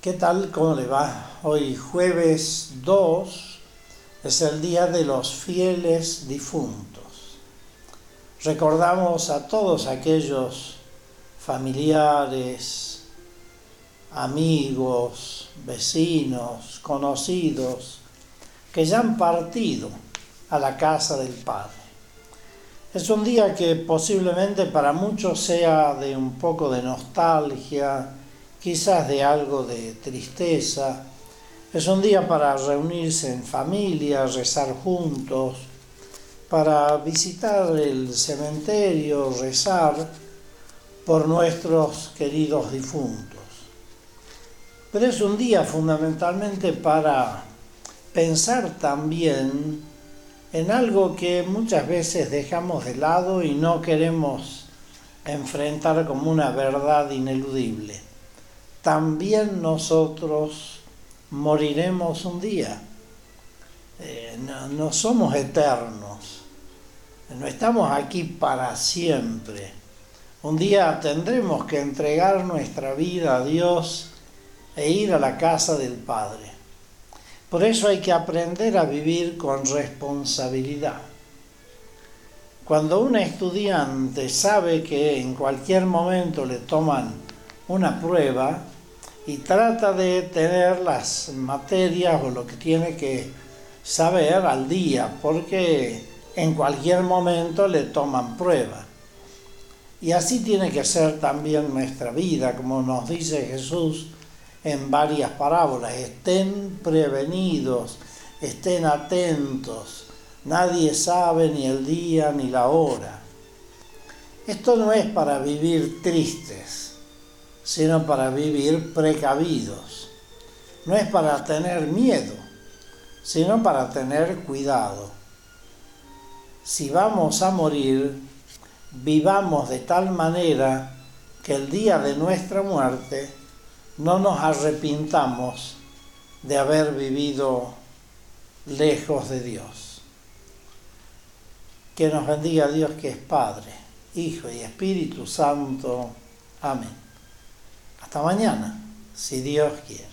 ¿Qué tal? ¿Cómo le va? Hoy jueves 2 es el día de los fieles difuntos. Recordamos a todos aquellos familiares, amigos, vecinos, conocidos que ya han partido a la casa del Padre. Es un día que posiblemente para muchos sea de un poco de nostalgia, quizás de algo de tristeza. Es un día para reunirse en familia, rezar juntos, para visitar el cementerio, rezar por nuestros queridos difuntos. Pero es un día fundamentalmente para pensar también en algo que muchas veces dejamos de lado y no queremos enfrentar como una verdad ineludible. También nosotros moriremos un día. No somos eternos. No estamos aquí para siempre. Un día tendremos que entregar nuestra vida a Dios e ir a la casa del Padre. Por eso hay que aprender a vivir con responsabilidad. Cuando un estudiante sabe que en cualquier momento le toman una prueba y trata de tener las materias o lo que tiene que saber al día, porque en cualquier momento le toman prueba. Y así tiene que ser también nuestra vida, como nos dice Jesús en varias parábolas: estén prevenidos, estén atentos, nadie sabe ni el día ni la hora. Esto no es para vivir tristes, sino para vivir precavidos. No es para tener miedo, sino para tener cuidado. Si vamos a morir, vivamos de tal manera que el día de nuestra muerte no nos arrepintamos de haber vivido lejos de Dios. Que nos bendiga Dios, que es Padre, Hijo y Espíritu Santo. Amén. Hasta mañana, si Dios quiere.